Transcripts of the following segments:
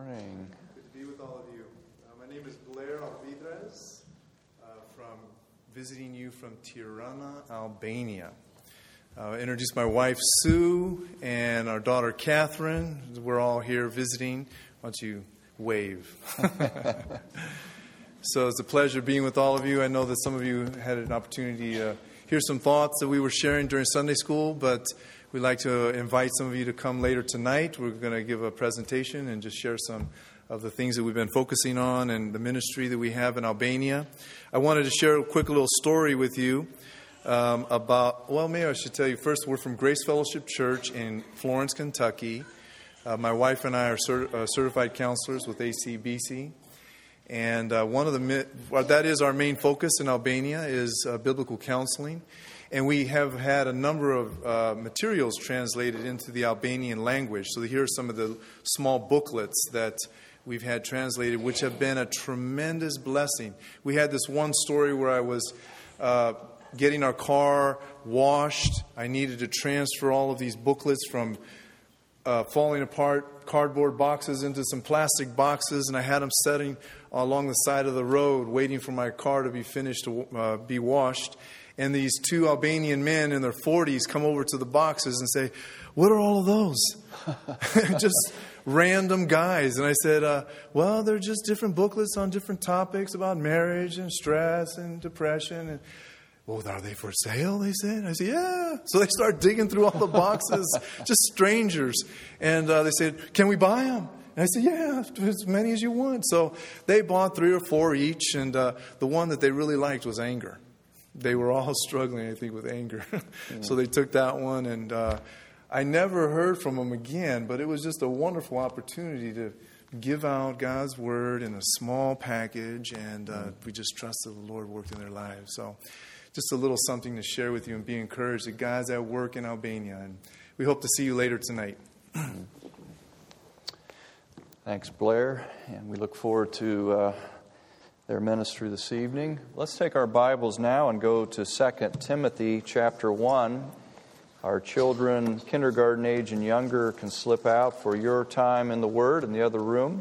morning. Good to be with all of you. My name is Blair Alvidrez, from visiting you from Tirana, Albania. Introduce my wife, Sue, and our daughter, Catherine. We're all here visiting. Why don't you wave? So it's a pleasure being with all of you. I know that some of you had an opportunity to hear some thoughts that we were sharing during Sunday school, but we'd like to invite some of you to come later tonight. We're going to give a presentation and just share some of the things that we've been focusing on and the ministry that we have in Albania. I wanted to share a quick little story with you maybe I should tell you first, we're from Grace Fellowship Church in Florence, Kentucky. My wife and I are certified counselors with ACBC. And that is our main focus in Albania is biblical counseling. And we have had a number of materials translated into the Albanian language. So here are some of the small booklets that we've had translated, which have been a tremendous blessing. We had this one story where I was getting our car washed. I needed to transfer all of these booklets from falling apart cardboard boxes into some plastic boxes, and I had them setting along the side of the road waiting for my car to be finished to be washed. And these two Albanian men in their 40s come over to the boxes and say, "What are all of those?" Just random guys. And I said, well, they're just different booklets on different topics about marriage and stress and depression. And, "Well, are they for sale?" they said. I said, "Yeah." So they start digging through all the boxes, just strangers. And they said, "Can we buy them?" And I said, "Yeah, as many as you want." So they bought 3 or 4 each. And the one that they really liked was anger. They were all struggling, I think, with anger. So they took that one. And I never heard from them again. But it was just a wonderful opportunity to give out God's word in a small package. And we just trusted the Lord worked in their lives. So just a little something to share with you and be encouraged that God's at work in Albania. And we hope to see you later tonight. Thanks, Blair. And we look forward to their ministry this evening. Let's take our Bibles now and go to 2 Timothy chapter 1. Our children, kindergarten age and younger, can slip out for your time in the Word in the other room.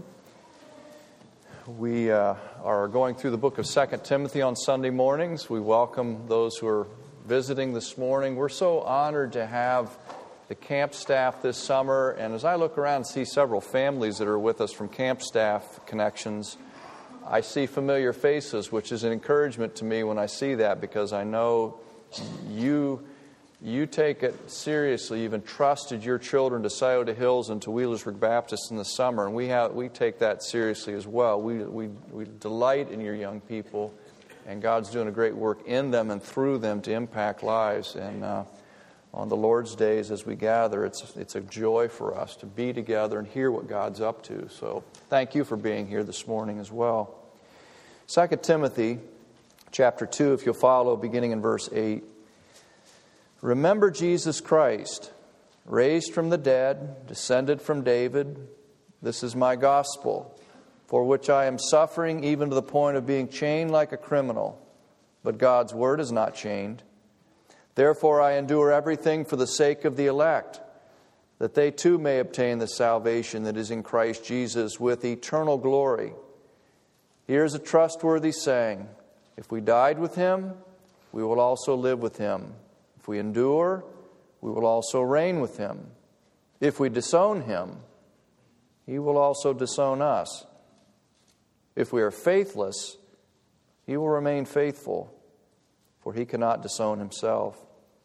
We are going through the book of 2 Timothy on Sunday mornings. We welcome those who are visiting this morning. We're so honored to have the camp staff this summer. And as I look around and see several families that are with us from camp staff connections, I see familiar faces, which is an encouragement to me when I see that, because I know you take it seriously. You've entrusted your children to Scioto Hills and to Wheelersburg Baptist in the summer, and we take that seriously as well. We delight in your young people, and God's doing a great work in them and through them to impact lives. And on the Lord's days as we gather, it's a joy for us to be together and hear what God's up to. So thank you for being here this morning as well. 2 Timothy chapter 2, if you'll follow, beginning in verse 8. "Remember Jesus Christ, raised from the dead, descended from David. This is my gospel, for which I am suffering even to the point of being chained like a criminal. But God's word is not chained. Therefore I endure everything for the sake of the elect, that they too may obtain the salvation that is in Christ Jesus with eternal glory. Here's a trustworthy saying, if we died with him, we will also live with him. If we endure, we will also reign with him. If we disown him, he will also disown us. If we are faithless, he will remain faithful, for he cannot disown himself."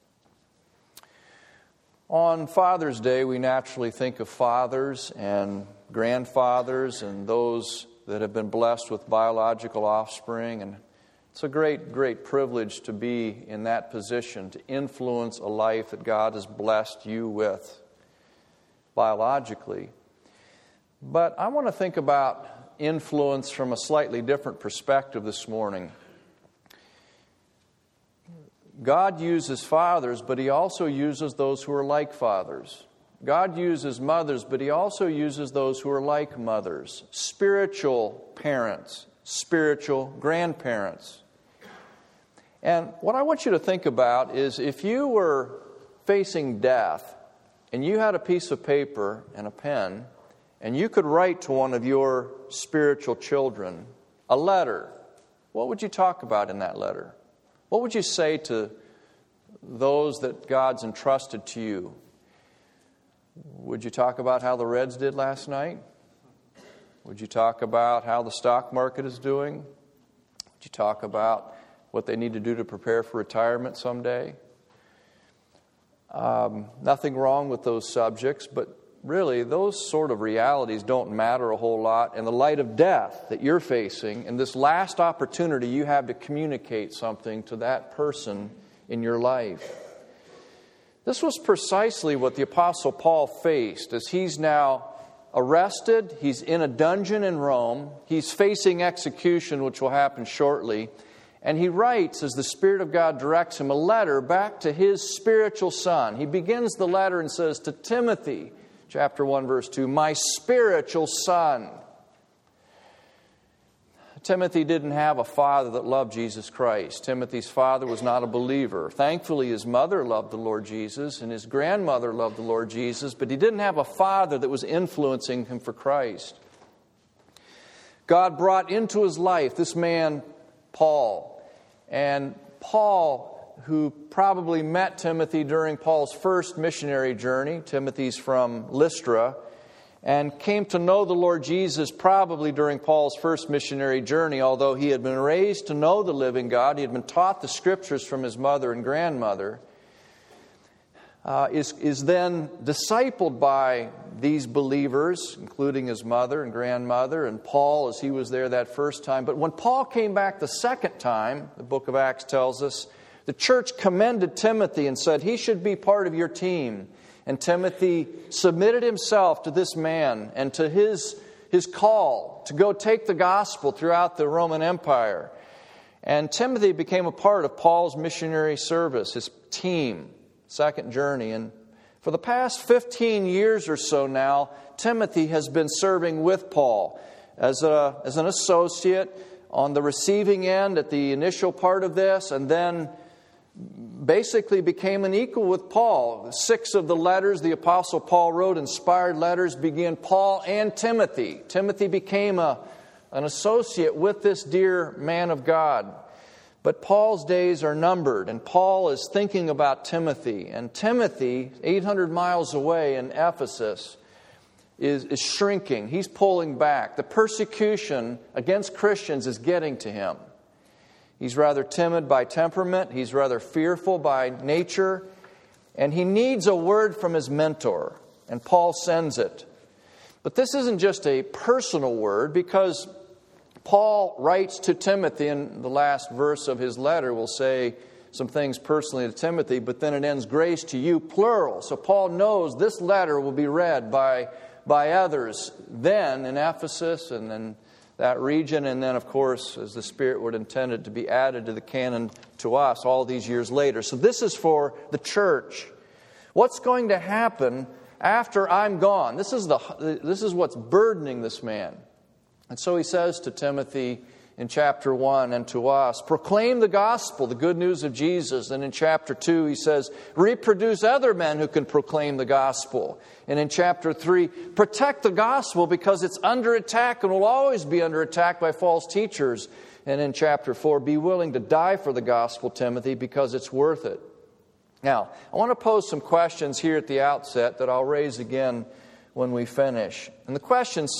On Father's Day, we naturally think of fathers and grandfathers and those that have been blessed with biological offspring. And it's a great, great privilege to be in that position, to influence a life that God has blessed you with biologically. But I want to think about influence from a slightly different perspective this morning. God uses fathers, but he also uses those who are like fathers. God uses mothers, but he also uses those who are like mothers. Spiritual parents, spiritual grandparents. And what I want you to think about is if you were facing death and you had a piece of paper and a pen and you could write to one of your spiritual children a letter, what would you talk about in that letter? What would you say to those that God's entrusted to you? Would you talk about how the Reds did last night? Would you talk about how the stock market is doing? Would you talk about what they need to do to prepare for retirement someday? Nothing wrong with those subjects, but really those sort of realities don't matter a whole lot in the light of death that you're facing and this last opportunity you have to communicate something to that person in your life. This was precisely what the Apostle Paul faced as he's now arrested. He's in a dungeon in Rome. He's facing execution, which will happen shortly. And he writes, as the Spirit of God directs him, a letter back to his spiritual son. He begins the letter and says, to Timothy, chapter 1, verse 2, my spiritual son. Timothy didn't have a father that loved Jesus Christ. Timothy's father was not a believer. Thankfully, his mother loved the Lord Jesus and his grandmother loved the Lord Jesus, but he didn't have a father that was influencing him for Christ. God brought into his life this man, Paul. And Paul, who probably met Timothy during Paul's first missionary journey, Timothy's from Lystra, and came to know the Lord Jesus probably during Paul's first missionary journey, although he had been raised to know the living God. He had been taught the Scriptures from his mother and grandmother. Is then discipled by these believers, including his mother and grandmother, and Paul as he was there that first time. But when Paul came back the second time, the book of Acts tells us, the church commended Timothy and said, he should be part of your team. And Timothy submitted himself to this man and to his call to go take the gospel throughout the Roman Empire. And Timothy became a part of Paul's missionary service, his team, second journey. And for the past 15 years or so now, Timothy has been serving with Paul as an associate on the receiving end at the initial part of this, and then basically became an equal with Paul. 6 of the letters the Apostle Paul wrote, inspired letters, began Paul and Timothy. Timothy became an associate with this dear man of God. But Paul's days are numbered, and Paul is thinking about Timothy. And Timothy, 800 miles away in Ephesus, is shrinking. He's pulling back. The persecution against Christians is getting to him. He's rather timid by temperament. He's rather fearful by nature. And he needs a word from his mentor. And Paul sends it. But this isn't just a personal word, because Paul writes to Timothy, and the last verse of his letter will say some things personally to Timothy, but then it ends, grace to you, plural. So Paul knows this letter will be read by others then in Ephesus and then that region, and then, of course, as the Spirit would intend it, to be added to the canon to us all these years later. So this is for the church. What's going to happen after I'm gone? This is what's burdening this man. And so he says to Timothy in chapter 1 and to us, proclaim the gospel, the good news of Jesus. And in chapter 2 he says, reproduce other men who can proclaim the gospel. And in chapter 3, protect the gospel because it's under attack and will always be under attack by false teachers. And in chapter 4, be willing to die for the gospel, Timothy, because it's worth it. Now, I want to pose some questions here at the outset that I'll raise again when we finish. And the questions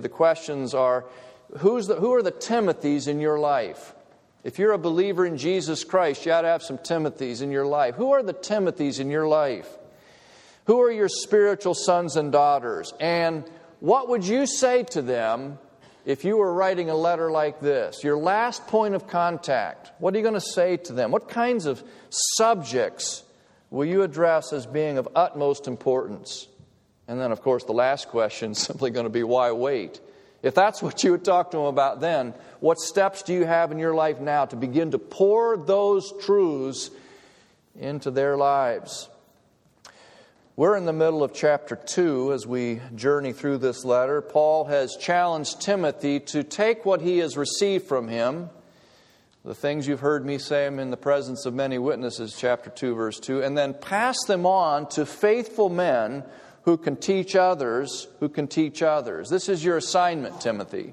are, who are the Timothys in your life? If you're a believer in Jesus Christ, you ought to have some Timothys in your life. Who are the Timothys in your life? Who are your spiritual sons and daughters? And what would you say to them if you were writing a letter like this? Your last point of contact. What are you going to say to them? What kinds of subjects will you address as being of utmost importance? And then, of course, the last question is simply going to be, why wait? If that's what you would talk to them about then, what steps do you have in your life now to begin to pour those truths into their lives? We're in the middle of chapter 2 as we journey through this letter. Paul has challenged Timothy to take what he has received from him, the things you've heard me say in the presence of many witnesses, chapter 2, verse 2, and then pass them on to faithful men who can teach others, who can teach others. This is your assignment, Timothy.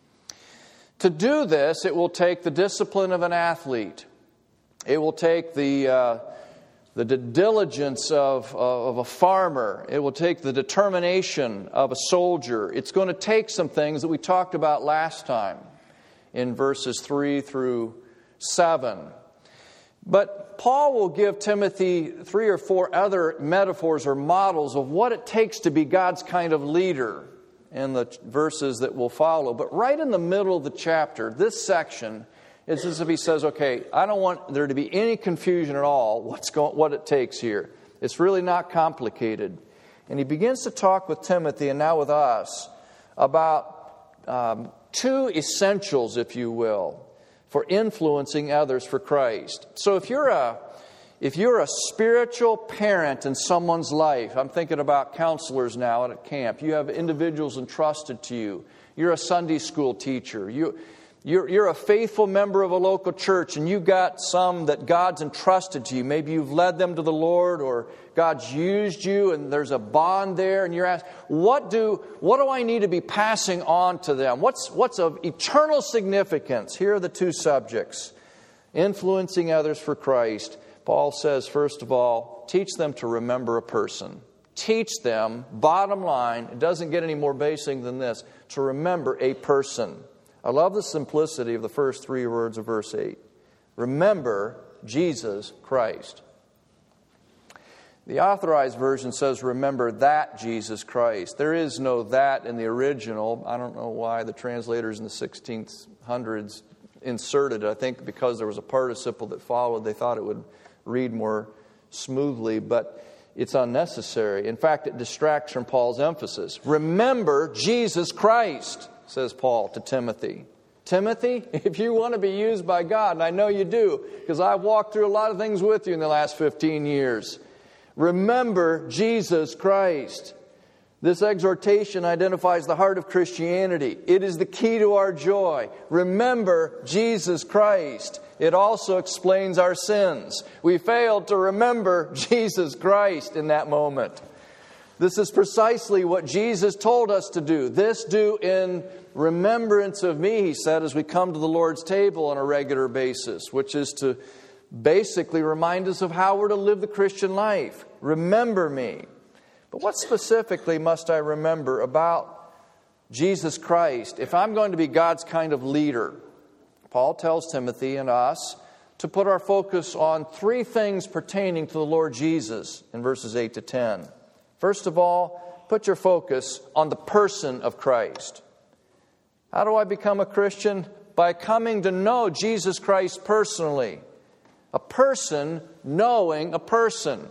To do this, it will take the discipline of an athlete. It will take the diligence of a farmer. It will take the determination of a soldier. It's going to take some things that we talked about last time in verses 3 through 7. But Paul will give Timothy 3 or 4 other metaphors or models of what it takes to be God's kind of leader in the verses that will follow. But right in the middle of the chapter, this section, it's as if he says, okay, I don't want there to be any confusion at all what it takes here. It's really not complicated. And he begins to talk with Timothy and now with us about 2 essentials, if you will, for influencing others for Christ. So if you're a spiritual parent in someone's life, I'm thinking about counselors now at camp. You have individuals entrusted to you. You're a Sunday school teacher. You're a faithful member of a local church, and you got some that God's entrusted to you. Maybe you've led them to the Lord, or God's used you, and there's a bond there, and you're asked, what do I need to be passing on to them? What's of eternal significance? Here are the 2 subjects. Influencing others for Christ. Paul says, first of all, teach them to remember a person. Teach them, bottom line, it doesn't get any more basic than this, to remember a person. I love the simplicity of the first 3 words of verse 8. Remember Jesus Christ. The Authorized Version says, remember that Jesus Christ. There is no that in the original. I don't know why the translators in the 1600s inserted it. I think because there was a participle that followed, they thought it would read more smoothly, but it's unnecessary. In fact, it distracts from Paul's emphasis. Remember Jesus Christ, says Paul to Timothy. Timothy, if you want to be used by God, and I know you do, because I've walked through a lot of things with you in the last 15 years, remember Jesus Christ. This exhortation identifies the heart of Christianity. It is the key to our joy. Remember Jesus Christ. It also explains our sins. We failed to remember Jesus Christ in that moment. This is precisely what Jesus told us to do. This do in remembrance of me, he said, as we come to the Lord's table on a regular basis, which is to basically remind us of how we're to live the Christian life. Remember me. But what specifically must I remember about Jesus Christ if I'm going to be God's kind of leader? Paul tells Timothy and us to put our focus on 3 things pertaining to the Lord Jesus in verses 8 to 10. First of all, put your focus on the person of Christ. How do I become a Christian? By coming to know Jesus Christ personally. A person knowing a person.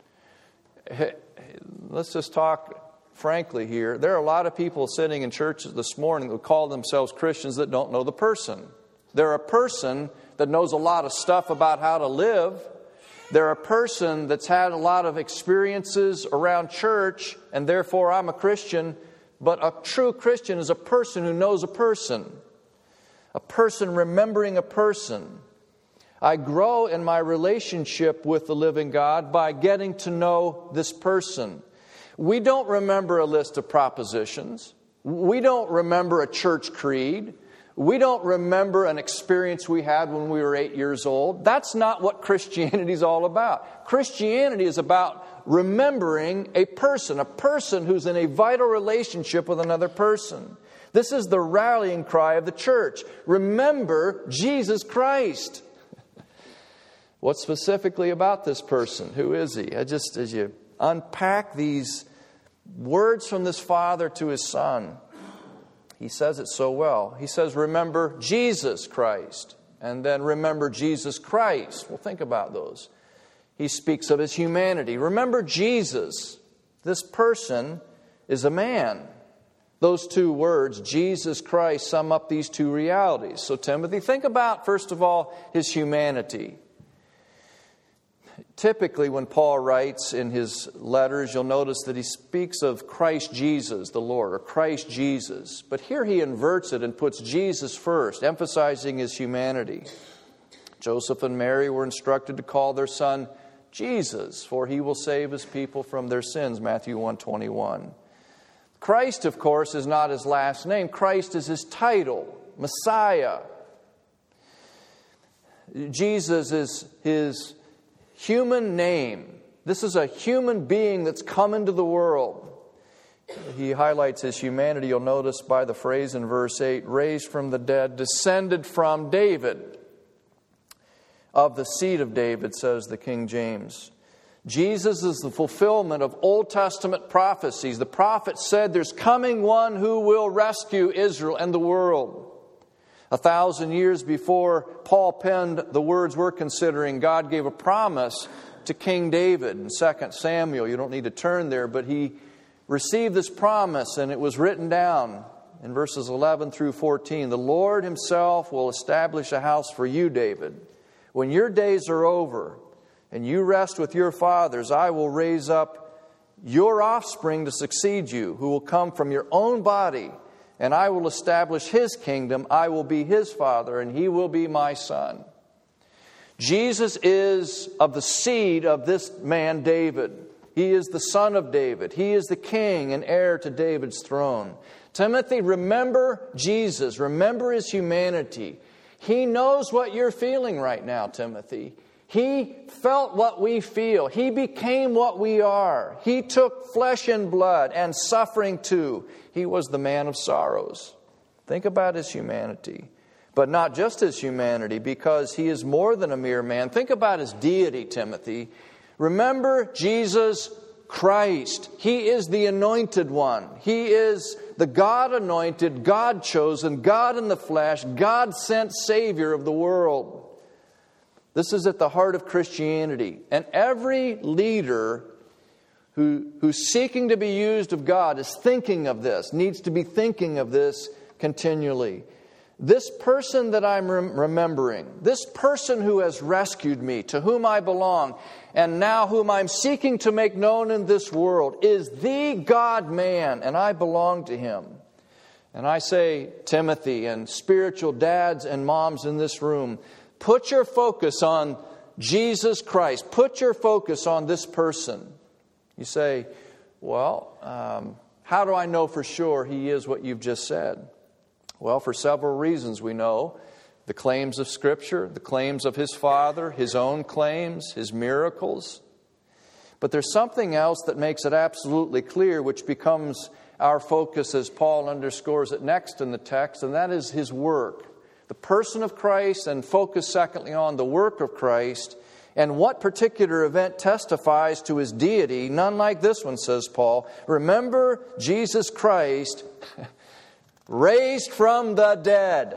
Let's just talk frankly here. There are a lot of people sitting in churches this morning who call themselves Christians that don't know the person. They're a person that knows a lot of stuff about how to live. They're a person that's had a lot of experiences around church, and therefore I'm a Christian. But a true Christian is a person who knows a person remembering a person. I grow in my relationship with the living God by getting to know this person. We don't remember a list of propositions. We don't remember a church creed. We don't remember an experience we had when we were 8 years old. That's not what Christianity is all about. Christianity is about remembering a person who's in a vital relationship with another person. This is the rallying cry of the church. Remember Jesus Christ. What specifically about this person? Who is he? As you unpack these words from this father to his son, he says it so well. He says, remember Jesus Christ. And then remember Jesus Christ. Well, think about those. He speaks of his humanity. Remember Jesus. This person is a man. Those 2 words, Jesus Christ, sum up these 2 realities. So, Timothy, think about, first of all, his humanity. Typically, when Paul writes in his letters, you'll notice that he speaks of Christ Jesus, the Lord, or Christ Jesus. But here he inverts it and puts Jesus first, emphasizing his humanity. Joseph and Mary were instructed to call their son Jesus, for he will save his people from their sins, Matthew 1:21. Christ, of course, is not his last name. Christ is his title, Messiah. Jesus is his human name. This is a human being that's come into the world. He highlights his humanity, you'll notice by the phrase in verse 8, raised from the dead, descended from David. Of the seed of David, says the King James. Jesus is the fulfillment of Old Testament prophecies. The prophet said there's coming one who will rescue Israel and the world. 1,000 years before Paul penned the words we're considering, God gave a promise to King David in 2 Samuel. You don't need to turn there, but he received this promise and it was written down in verses 11 through 14. The Lord himself will establish a house for you, David. When your days are over and you rest with your fathers, I will raise up your offspring to succeed you, who will come from your own body, and I will establish his kingdom. I will be his father, and he will be my son. Jesus is of the seed of this man, David. He is the son of David. He is the king and heir to David's throne. Timothy, remember Jesus. Remember his humanity. He knows what you're feeling right now, Timothy. He felt what we feel. He became what we are. He took flesh and blood and suffering too. He was the man of sorrows. Think about his humanity. But not just his humanity, because he is more than a mere man. Think about his deity, Timothy. Remember Jesus Christ. He is the anointed one. He is the God-anointed, God-chosen, God in the flesh, God-sent Savior of the world. This is at the heart of Christianity. And every leader who's seeking to be used of God is thinking of this, needs to be thinking of this continually. This person that I'm remembering, this person who has rescued me, to whom I belong, and now whom I'm seeking to make known in this world, is the God-man, and I belong to him. And I say, Timothy and spiritual dads and moms in this room, put your focus on Jesus Christ. Put your focus on this person. You say, well, how do I know for sure he is what you've just said? Well, for several reasons we know. The claims of Scripture, the claims of his Father, his own claims, his miracles. But there's something else that makes it absolutely clear, which becomes our focus as Paul underscores it next in the text, and that is his work. The person of Christ, and focus secondly on the work of Christ, and what particular event testifies to his deity. None like this one, says Paul. Remember Jesus Christ raised from the dead.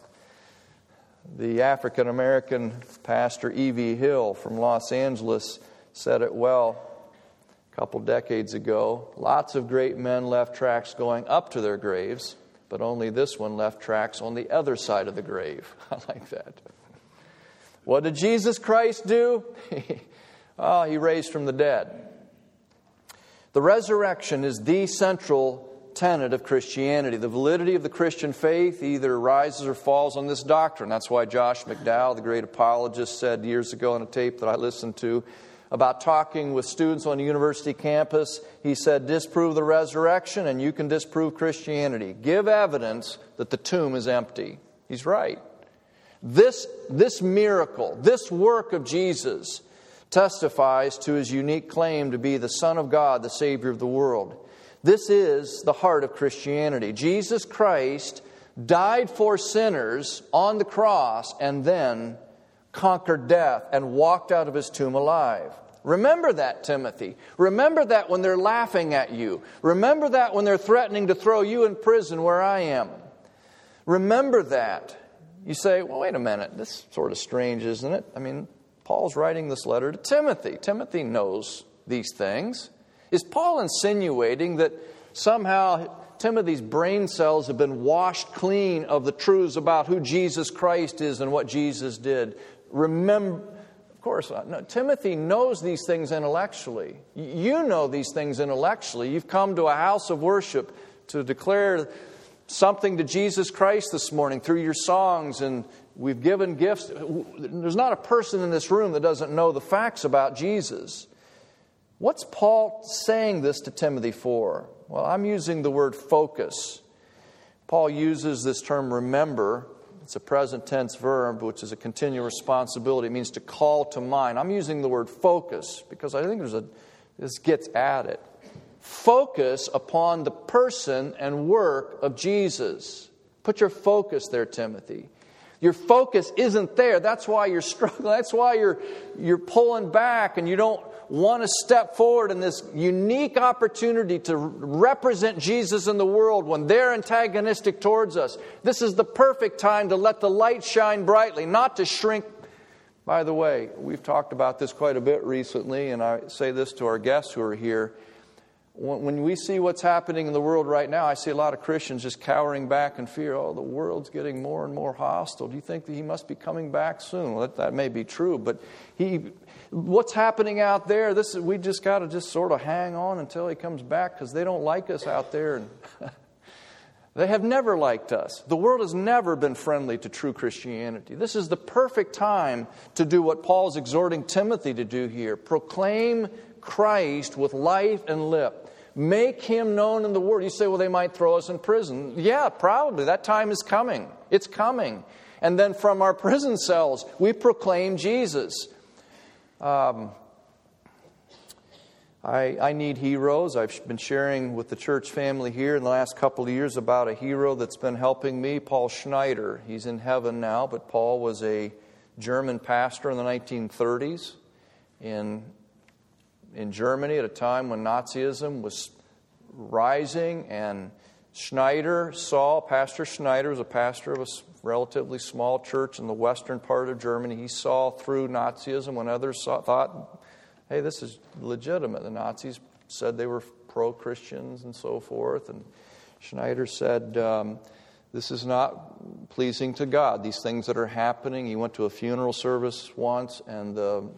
The African-American pastor E.V. Hill from Los Angeles said it well a couple decades ago. Lots of great men left tracks going up to their graves, but only this one left tracks on the other side of the grave. I like that. What did Jesus Christ do? He raised from the dead. The resurrection is the central tenet of Christianity. The validity of the Christian faith either rises or falls on this doctrine. That's why Josh McDowell, the great apologist, said years ago on a tape that I listened to about talking with students on a university campus. He said, disprove the resurrection and you can disprove Christianity. Give evidence that the tomb is empty. He's right. This miracle, this work of Jesus testifies to his unique claim to be the Son of God, the Savior of the world. This is the heart of Christianity. Jesus Christ died for sinners on the cross and then conquered death and walked out of his tomb alive. Remember that, Timothy. Remember that when they're laughing at you. Remember that when they're threatening to throw you in prison where I am. Remember that. You say, well, wait a minute. This is sort of strange, isn't it? I mean, Paul's writing this letter to Timothy. Timothy knows these things. Is Paul insinuating that somehow Timothy's brain cells have been washed clean of the truths about who Jesus Christ is and what Jesus did? Remember, of course not. No, Timothy knows these things intellectually. You know these things intellectually. You've come to a house of worship to declare something to Jesus Christ this morning through your songs and We've given gifts. There's not a person in this room that doesn't know the facts about Jesus. What's Paul saying this to Timothy for? Well, I'm using the word focus. Paul uses this term remember. It's a present tense verb, which is a continual responsibility. It means to call to mind. I'm using the word focus because I think this gets at it. Focus upon the person and work of Jesus. Put your focus there, Timothy. Your focus isn't there. That's why you're struggling. That's why you're pulling back and you don't want to step forward in this unique opportunity to represent Jesus in the world when they're antagonistic towards us. This is the perfect time to let the light shine brightly, not to shrink. By the way, we've talked about this quite a bit recently, and I say this to our guests who are here. When we see what's happening in the world right now, I see a lot of Christians just cowering back in fear. Oh, the world's getting more and more hostile. Do you think that he must be coming back soon? Well, that may be true, but what's happening out there, we just got to just sort of hang on until he comes back because they don't like us out there. And they have never liked us. The world has never been friendly to true Christianity. This is the perfect time to do what Paul's exhorting Timothy to do here. Proclaim Christ with life and lip. Make him known in the world. You say, well, they might throw us in prison. Yeah, probably. That time is coming. It's coming. And then from our prison cells, we proclaim Jesus. I need heroes. I've been sharing with the church family here in the last couple of years about a hero that's been helping me, Paul Schneider. He's in heaven now, but Paul was a German pastor in the 1930s in Germany at a time when Nazism was rising, and Pastor Schneider was a pastor of a relatively small church in the western part of Germany. He saw through Nazism when others thought, hey, this is legitimate. The Nazis said they were pro-Christians and so forth, and Schneider said, this is not pleasing to God, these things that are happening. He went to a funeral service once, and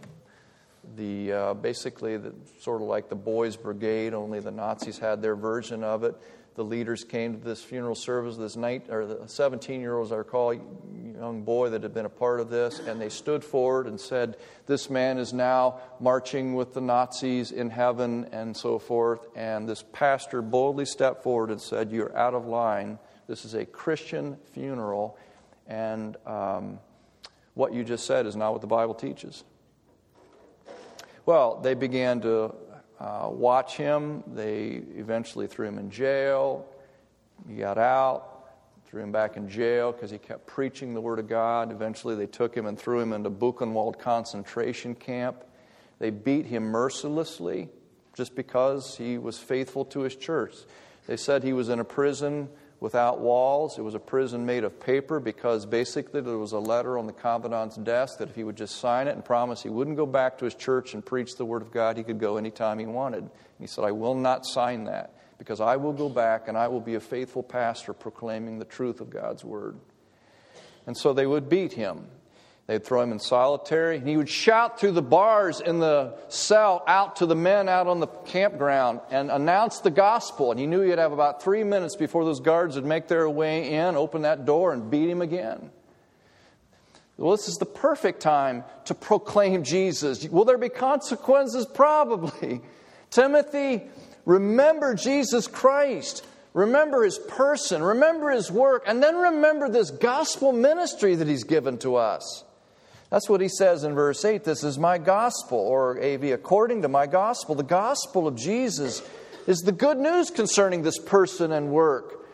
basically sort of like the Boys Brigade, only the Nazis had their version of it. The leaders came to this funeral service, the 17-year-old, as I recall, young boy that had been a part of this, and they stood forward and said, this man is now marching with the Nazis in heaven and so forth. And this pastor boldly stepped forward and said, you're out of line. This is a Christian funeral, and what you just said is not what the Bible teaches. Well, they began to watch him. They eventually threw him in jail. He got out, threw him back in jail because he kept preaching the Word of God. Eventually they took him and threw him into Buchenwald concentration camp. They beat him mercilessly just because he was faithful to his church. They said he was in a prison without walls. It was a prison made of paper because basically there was a letter on the commandant's desk that if he would just sign it and promise he wouldn't go back to his church and preach the Word of God, he could go anytime he wanted. And he said, I will not sign that because I will go back and I will be a faithful pastor proclaiming the truth of God's Word. And so they would beat him. They'd throw him in solitary, and he would shout through the bars in the cell out to the men out on the campground and announce the gospel. And he knew he'd have about 3 minutes before those guards would make their way in, open that door, and beat him again. Well, this is the perfect time to proclaim Jesus. Will there be consequences? Probably. Timothy, remember Jesus Christ. Remember His person. Remember His work. And then remember this gospel ministry that He's given to us. That's what he says in verse 8. This is my gospel, or AV, according to my gospel. The gospel of Jesus is the good news concerning this person and work.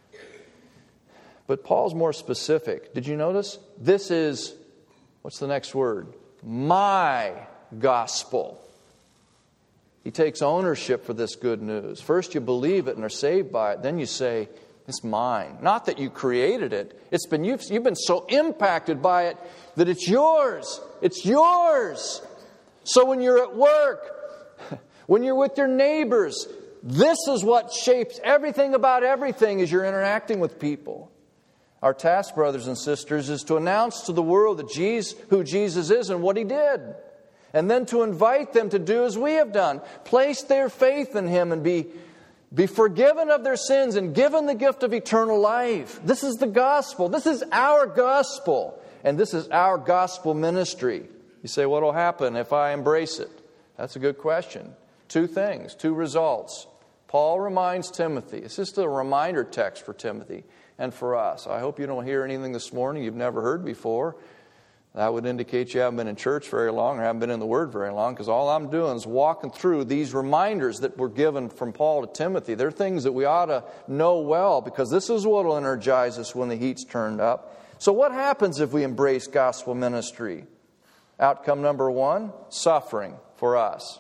But Paul's more specific. Did you notice? This is, what's the next word? My gospel. He takes ownership for this good news. First you believe it and are saved by it. Then you say, it's mine. Not that you created it. You've been so impacted by it that it's yours. It's yours. So when you're at work, when you're with your neighbors, this is what shapes everything about everything as you're interacting with people. Our task, brothers and sisters, is to announce to the world that who Jesus is and what He did. And then to invite them to do as we have done. Place their faith in Him and be forgiven of their sins and given the gift of eternal life. This is the gospel. This is our gospel. And this is our gospel ministry. You say, what will happen if I embrace it? That's a good question. 2 things, 2 results. Paul reminds Timothy. It's just a reminder text for Timothy and for us. I hope you don't hear anything this morning you've never heard before. That would indicate you haven't been in church very long or haven't been in the Word very long, because all I'm doing is walking through these reminders that were given from Paul to Timothy. They're things that we ought to know well, because this is what will energize us when the heat's turned up. So what happens if we embrace gospel ministry? Outcome number 1, suffering for us.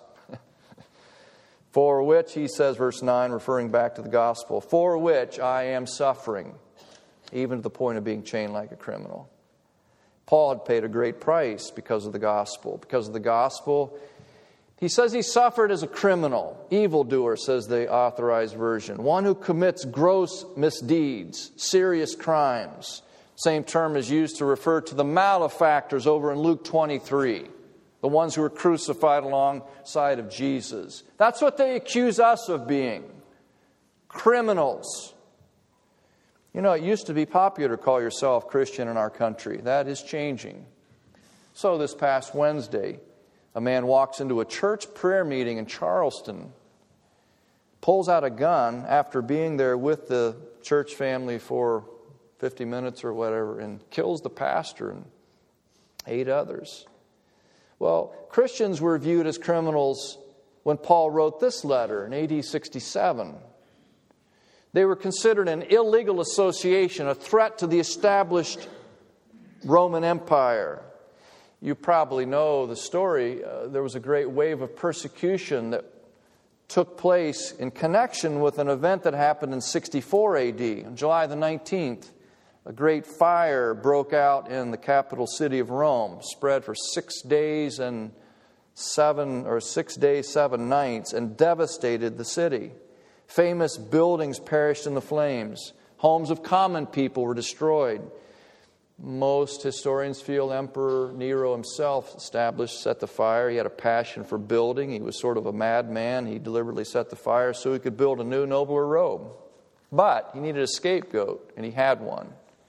For which, he says, verse 9, referring back to the gospel, for which I am suffering, even to the point of being chained like a criminal. Paul had paid a great price because of the gospel. Because of the gospel, he says he suffered as a criminal, evildoer, says the Authorized Version, one who commits gross misdeeds, serious crimes. Same term is used to refer to the malefactors over in Luke 23, the ones who were crucified alongside of Jesus. That's what they accuse us of being, criminals. You know, it used to be popular to call yourself Christian in our country. That is changing. So this past Wednesday, a man walks into a church prayer meeting in Charleston, pulls out a gun after being there with the church family for 50 minutes or whatever, and kills the pastor and 8 others. Well, Christians were viewed as criminals when Paul wrote this letter in AD 67. They were considered an illegal association, a threat to the established Roman Empire. You probably know the story. There was a great wave of persecution that took place in connection with an event that happened in 64 AD. On July the 19th, a great fire broke out in the capital city of Rome, spread for 6 days, 7 nights, and devastated the city. Famous buildings perished in the flames. Homes of common people were destroyed. Most historians feel Emperor Nero himself set the fire. He had a passion for building. He was sort of a madman. He deliberately set the fire so he could build a new, nobler Rome. But he needed a scapegoat, and he had one.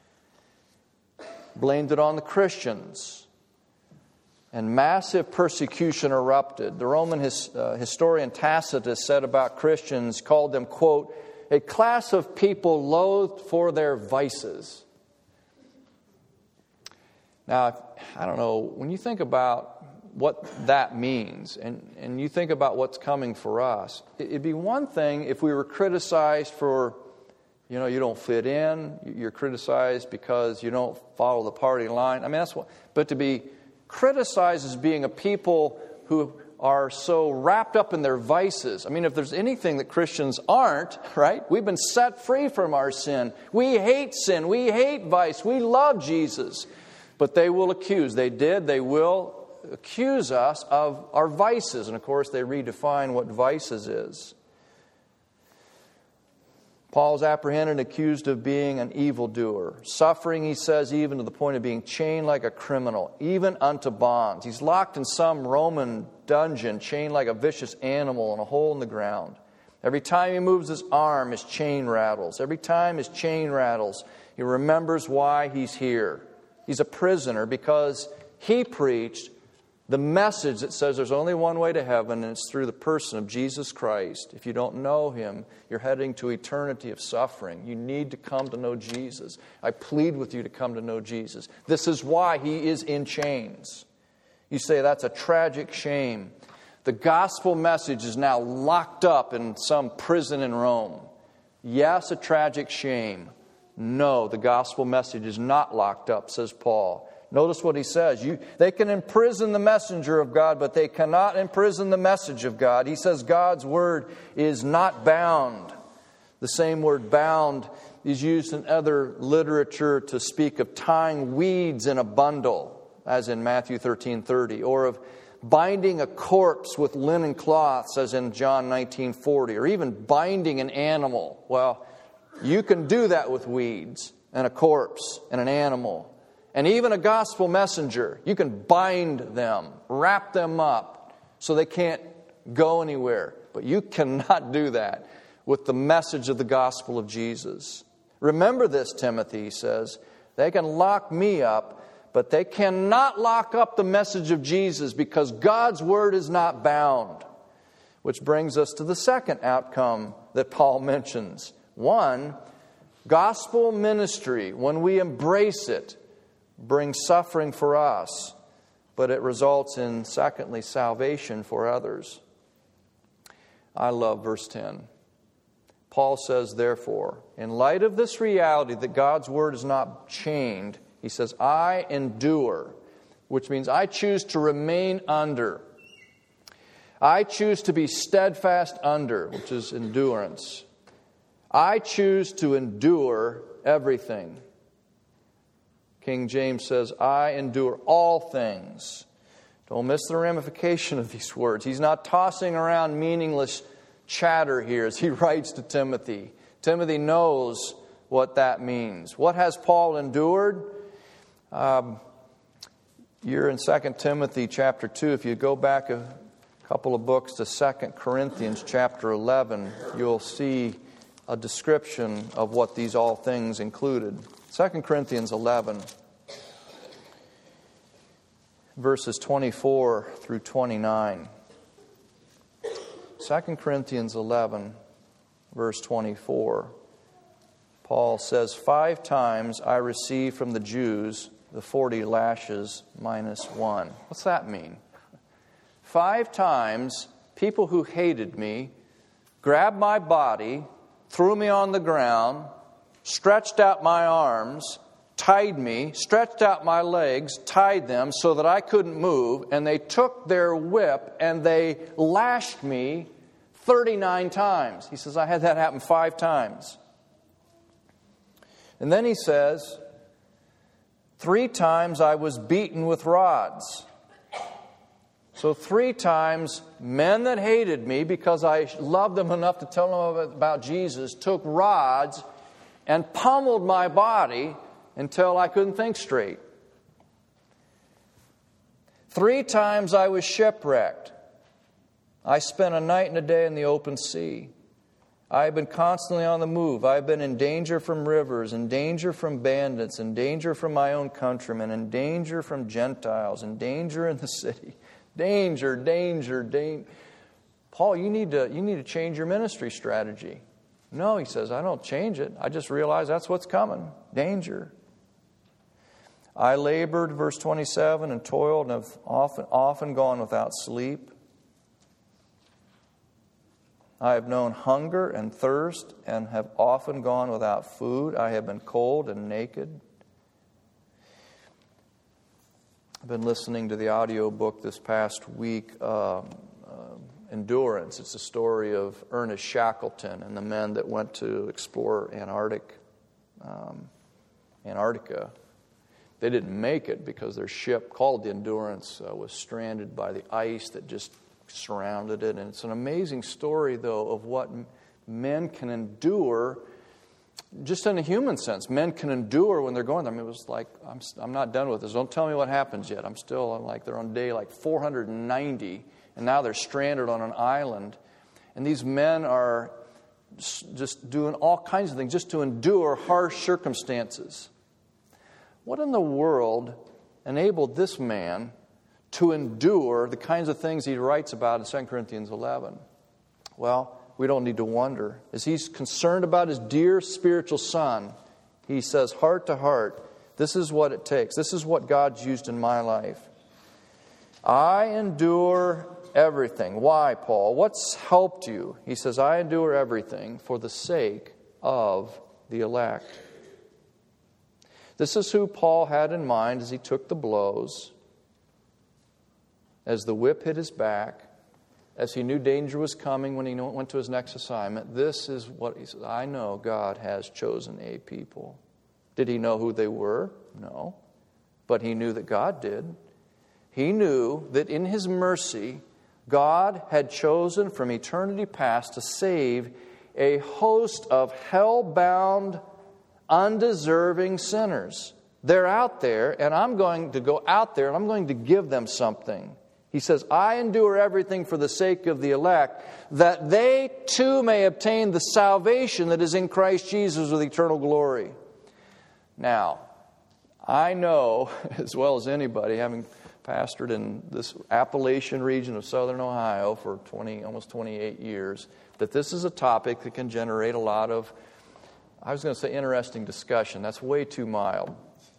Blamed it on the Christians. And massive persecution erupted. The Roman historian Tacitus said about Christians, called them, quote, a class of people loathed for their vices. Now, I don't know, when you think about what that means, and you think about what's coming for us, it'd be one thing if we were criticized for, you don't fit in, you're criticized because you don't follow the party line. I mean, that's what, but to be criticized as being a people who are so wrapped up in their vices. I mean, if there's anything that Christians aren't, right? We've been set free from our sin. We hate sin. We hate vice. We love Jesus. But they will they will accuse us of our vices. And of course, they redefine what vices is. Paul's apprehended and accused of being an evildoer. Suffering, he says, even to the point of being chained like a criminal, even unto bonds. He's locked in some Roman dungeon, chained like a vicious animal in a hole in the ground. Every time he moves his arm, his chain rattles. Every time his chain rattles, he remembers why he's here. He's a prisoner because he preached the message that says there's only one way to heaven, and it's through the person of Jesus Christ. If you don't know Him, you're heading to eternity of suffering. You need to come to know Jesus. I plead with you to come to know Jesus. This is why He is in chains. You say that's a tragic shame. The gospel message is now locked up in some prison in Rome. Yes, a tragic shame. No, the gospel message is not locked up, says Paul. Notice what he says. They can imprison the messenger of God, but they cannot imprison the message of God. He says God's word is not bound. The same word bound is used in other literature to speak of tying weeds in a bundle, as in Matthew 13:30, or of binding a corpse with linen cloths, as in John 19:40, or even binding an animal. Well, you can do that with weeds and a corpse and an animal. And even a gospel messenger, you can bind them, wrap them up so they can't go anywhere. But you cannot do that with the message of the gospel of Jesus. Remember this, Timothy, he says. They can lock me up, But they cannot lock up the message of Jesus because God's Word is not bound. Which brings us to the second outcome that Paul mentions. One, gospel ministry, when we embrace it, brings suffering for us, but it results in, secondly, salvation for others. I love verse 10. Paul says, therefore, in light of this reality that God's Word is not chained, he says, I endure, which means I choose to remain under. I choose to be steadfast under, which is endurance. I choose to endure everything. King James says, I endure all things. Don't miss the ramification of these words. He's not tossing around meaningless chatter here as he writes to Timothy. Timothy knows what that means. What has Paul endured? You're in 2 Timothy chapter 2. If you go back a couple of books to 2 Corinthians chapter 11, you'll see a description of what these all things included. 2 Corinthians 11, verses 24 through 29. 2 Corinthians 11, verse 24. Paul says, 5 times I received from the Jews the 40 lashes minus 1. What's that mean? 5 times people who hated me grabbed my body, threw me on the ground, stretched out my arms, tied me, stretched out my legs, tied them so that I couldn't move, and they took their whip and they lashed me 39 times. He says, I had that happen 5 times. And then he says, 3 times I was beaten with rods. So 3 times, men that hated me because I loved them enough to tell them about Jesus took rods and pummeled my body until I couldn't think straight. 3 times I was shipwrecked. I spent a night and a day in the open sea. I have been constantly on the move. I have been in danger from rivers, in danger from bandits, in danger from my own countrymen, in danger from Gentiles, in danger in the city. Danger, danger, danger. Paul, you need to change your ministry strategy. No, he says, I don't change it. I just realize that's what's coming. Danger. I labored, verse 27, and toiled and have often gone without sleep. I have known hunger and thirst and have often gone without food. I have been cold and naked. I've been listening to the audio book this past week, Endurance. It's a story of Ernest Shackleton and the men that went to explore Antarctica. They didn't make it because their ship, called the Endurance, was stranded by the ice that just surrounded it. And it's an amazing story, though, of what men can endure, just in a human sense. Men can endure when they're going there. I mean, it was like, I'm not done with this. Don't tell me what happens yet. I'm like, they're on day like 490, and now they're stranded on an island. And these men are just doing all kinds of things just to endure harsh circumstances. What in the world enabled this man to endure the kinds of things he writes about in 2 Corinthians 11? Well, we don't need to wonder. As he's concerned about his dear spiritual son, he says, heart to heart, this is what it takes. This is what God's used in my life. I endure everything. Why, Paul? What's helped you? He says, I endure everything for the sake of the elect. This is who Paul had in mind as he took the blows, as the whip hit his back, as he knew danger was coming when he went to his next assignment. This is what he says. I know God has chosen a people. Did he know who they were? No. But he knew that God did. He knew that in his mercy, God had chosen from eternity past to save a host of hell-bound, undeserving sinners. They're out there, and I'm going to go out there and I'm going to give them something. He says, I endure everything for the sake of the elect, that they too may obtain the salvation that is in Christ Jesus with eternal glory. Now, I know, as well as anybody, having pastored in this Appalachian region of southern Ohio for almost 28 years, that this is a topic that can generate a lot of, I was going to say interesting discussion. That's way too mild.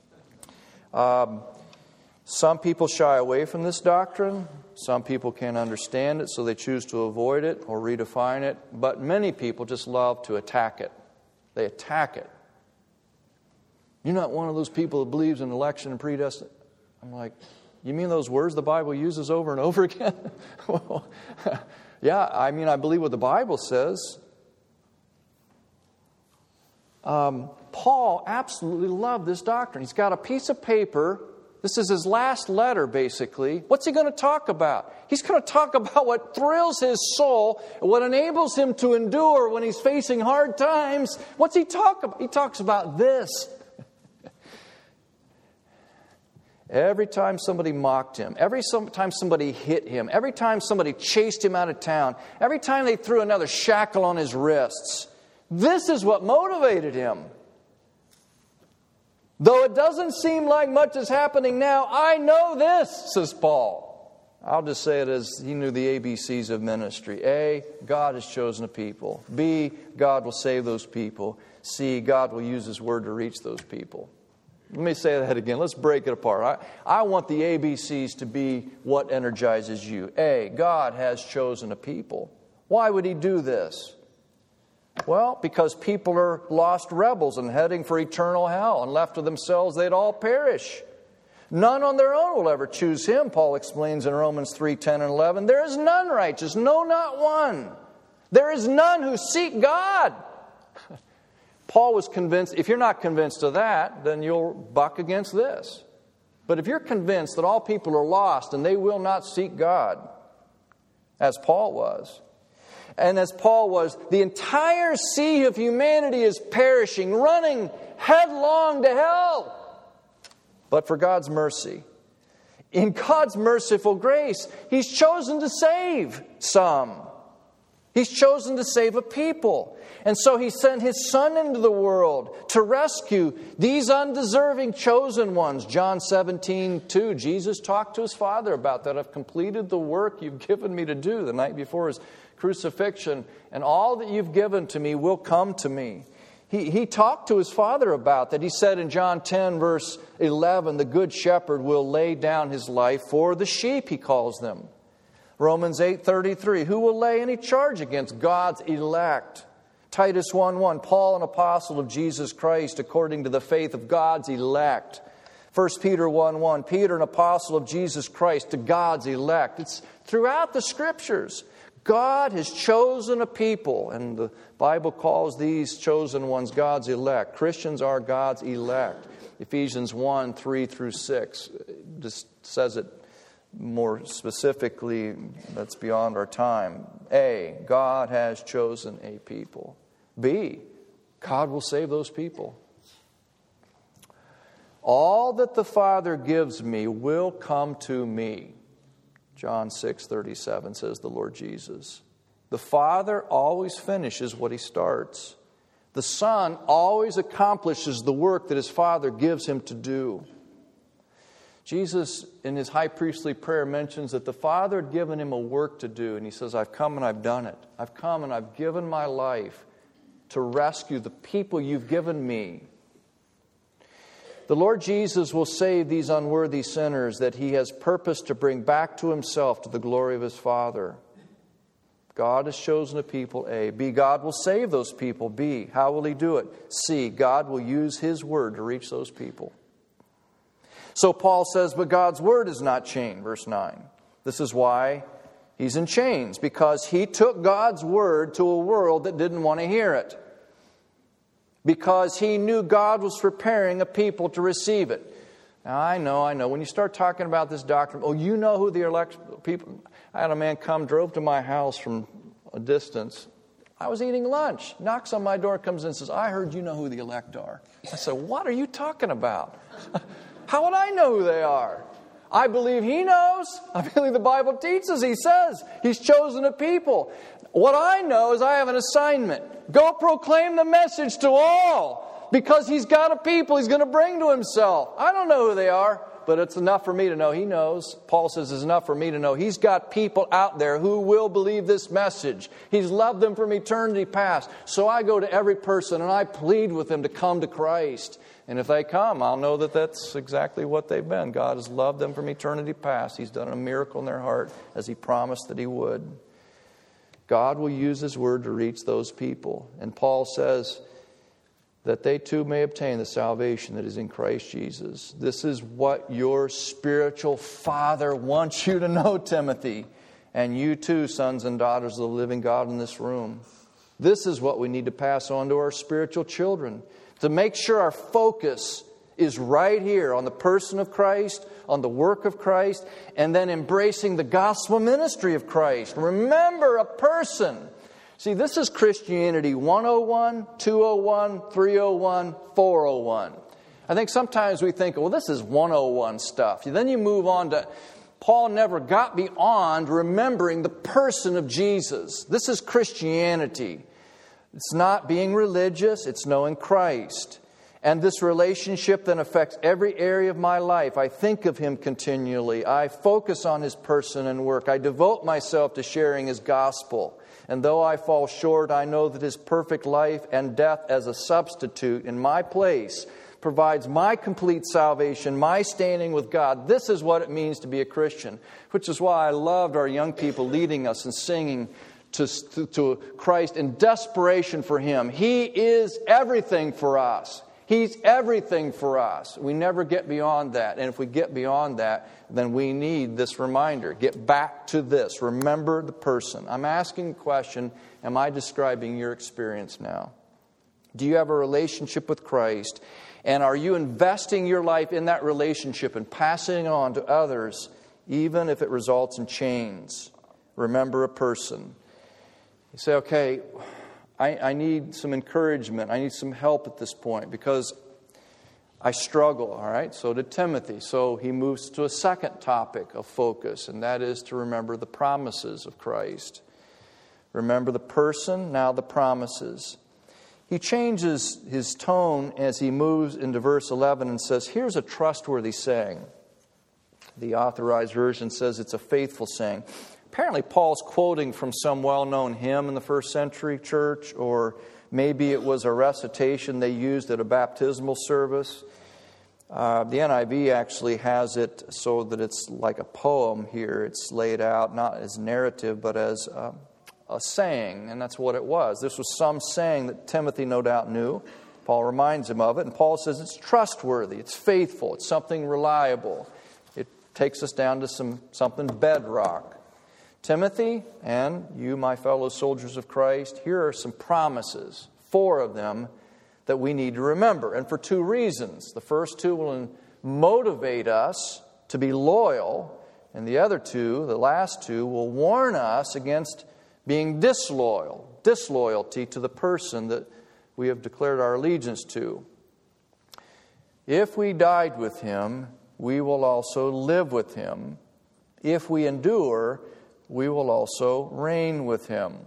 Some people shy away from this doctrine. Some people can't understand it, so they choose to avoid it or redefine it. But many people just love to attack it. They attack it. You're not one of those people that believes in election and predestination. I'm like, you mean those words the Bible uses over and over again? Well, yeah, I mean, I believe what the Bible says. Paul absolutely loved this doctrine. He's got a piece of paper. This is his last letter, basically. What's he going to talk about? He's going to talk about what thrills his soul, what enables him to endure when he's facing hard times. What's he talk about? He talks about this. Every time somebody mocked him, every time somebody hit him, every time somebody chased him out of town, every time they threw another shackle on his wrists, this is what motivated him. Though it doesn't seem like much is happening now, I know this, says Paul. I'll just say it as he knew the ABCs of ministry. A, God has chosen a people. B, God will save those people. C, God will use His Word to reach those people. Let me say that again. Let's break it apart. I want the ABCs to be what energizes you. A, God has chosen a people. Why would He do this? Well, because people are lost rebels and heading for eternal hell, and left to themselves they'd all perish. None on their own will ever choose Him, Paul explains in Romans 3:10 and 11. There is none righteous, no, not one. There is none who seek God. Paul was convinced, if you're not convinced of that, then you'll buck against this. But if you're convinced that all people are lost and they will not seek God, as Paul was, and as Paul was, the entire sea of humanity is perishing, running headlong to hell. But for God's mercy, in God's merciful grace, He's chosen to save some. He's chosen to save a people. And so He sent His Son into the world to rescue these undeserving chosen ones. John 17:2, Jesus talked to His Father about that. I've completed the work You've given Me to do the night before His crucifixion, and all that You've given to Me will come to Me. He talked to His Father about that. He said in John 10, verse 11, the Good Shepherd will lay down His life for the sheep, He calls them. Romans 8:33, who will lay any charge against God's elect? Titus 1:1, Paul, an apostle of Jesus Christ, according to the faith of God's elect. 1 Peter 1:1, Peter, an apostle of Jesus Christ, to God's elect. It's throughout the Scriptures. God has chosen a people, and the Bible calls these chosen ones God's elect. Christians are God's elect. Ephesians 1:3 through 6 just says it more specifically. That's beyond our time. A, God has chosen a people. B, God will save those people. All that the Father gives Me will come to Me. John 6:37 says the Lord Jesus. The Father always finishes what He starts. The Son always accomplishes the work that His Father gives Him to do. Jesus, in His high priestly prayer, mentions that the Father had given Him a work to do. And He says, I've come and I've done it. I've come and I've given My life to rescue the people You've given Me. The Lord Jesus will save these unworthy sinners that He has purposed to bring back to Himself to the glory of His Father. God has chosen a people, A. B, God will save those people. B, how will He do it? C, God will use His Word to reach those people. So Paul says, but God's Word is not chained, verse 9. This is why He's in chains, because He took God's Word to a world that didn't want to hear it. Because He knew God was preparing a people to receive it. Now, I know. When you start talking about this doctrine, you know who the elect people... I had a man drove to my house from a distance. I was eating lunch. Knocks on my door, comes in and says, I heard you know who the elect are. I said, what are you talking about? How would I know who they are? I believe He knows. I believe the Bible teaches. He says He's chosen a people. What I know is I have an assignment. Go proclaim the message to all. Because he's got a people he's going to bring to himself. I don't know who they are, but it's enough for me to know he knows. Paul says it's enough for me to know he's got people out there who will believe this message. He's loved them from eternity past. So I go to every person and I plead with them to come to Christ. And if they come, I'll know that that's exactly what they've been. God has loved them from eternity past. He's done a miracle in their heart as He promised that He would. God will use His word to reach those people. And Paul says that they too may obtain the salvation that is in Christ Jesus. This is what your spiritual father wants you to know, Timothy. And you too, sons and daughters of the living God in this room. This is what we need to pass on to our spiritual children. To make sure our focus is right here on the person of Christ, on the work of Christ, and then embracing the gospel ministry of Christ. Remember a person. See, this is Christianity 101, 201, 301, 401. I think sometimes we think, well, this is 101 stuff. Then you move on to, Paul never got beyond remembering the person of Jesus. This is Christianity. It's not being religious, it's knowing Christ. And this relationship then affects every area of my life. I think of Him continually. I focus on His person and work. I devote myself to sharing His gospel. And though I fall short, I know that His perfect life and death as a substitute in my place provides my complete salvation, my standing with God. This is what it means to be a Christian, which is why I loved our young people leading us and singing to Christ in desperation for Him. He is everything for us. He's everything for us. We never get beyond that. And if we get beyond that, then we need this reminder. Get back to this. Remember the person. I'm asking the question, am I describing your experience now? Do you have a relationship with Christ? And are you investing your life in that relationship and passing it on to others, even if it results in chains? Remember a person. You say, okay, I need some encouragement. I need some help at this point because I struggle, all right? So did Timothy. So he moves to a second topic of focus, and that is to remember the promises of Christ. Remember the person, now the promises. He changes his tone as he moves into verse 11 and says, here's a trustworthy saying. The Authorized Version says it's a faithful saying. Apparently, Paul's quoting from some well-known hymn in the first century church, or maybe it was a recitation they used at a baptismal service. The NIV actually has it so that it's like a poem here. It's laid out not as narrative, but as a saying, and that's what it was. This was some saying that Timothy no doubt knew. Paul reminds him of it, and Paul says it's trustworthy, it's faithful, it's something reliable. It takes us down to something bedrock. Timothy, and you, my fellow soldiers of Christ, here are some promises, 4 of them, that we need to remember. And for 2 reasons. The first 2 will motivate us to be loyal, and the other 2, the last 2, will warn us against being disloyalty to the person that we have declared our allegiance to. If we died with Him, we will also live with Him. If we endure, we will also reign with Him.